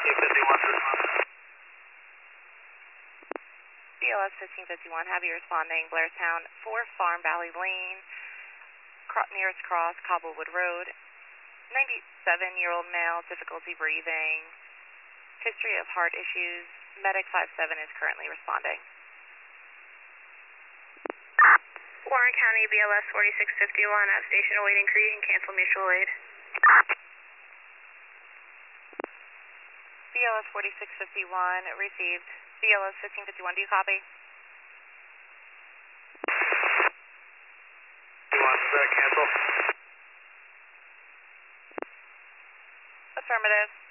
BLS 1551, have you responding, Blairstown, 4 Farm Valley Lane, nearest cross, Cobblewood Road, 97-year-old male, difficulty breathing, history of heart issues, medic 57 is currently responding. Warren County, BLS 4651, at station awaiting crew and cancel mutual aid. BLS 4651 received. BLS 1551, do you copy? You want to cancel? Affirmative.